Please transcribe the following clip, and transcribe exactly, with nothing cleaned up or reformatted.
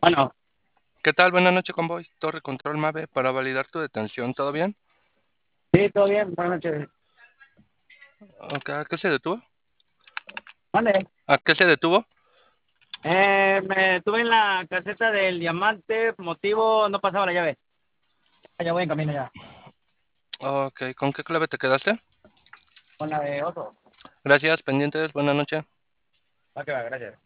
Bueno, ¿Qué tal? Buenas noches, Convoy. Torre Control Mave para validar tu detención. ¿Todo bien? sí, todo bien, buenas noches. Ok, ¿a qué se detuvo? Mande. ¿A qué se detuvo? Eh, me tuve en la caseta del diamante, motivo, no pasaba la llave. Ah, ya voy en camino ya, Ok, ¿con qué clave te quedaste? con la de otro. Gracias, pendientes. Buenas noches. Va que va, gracias.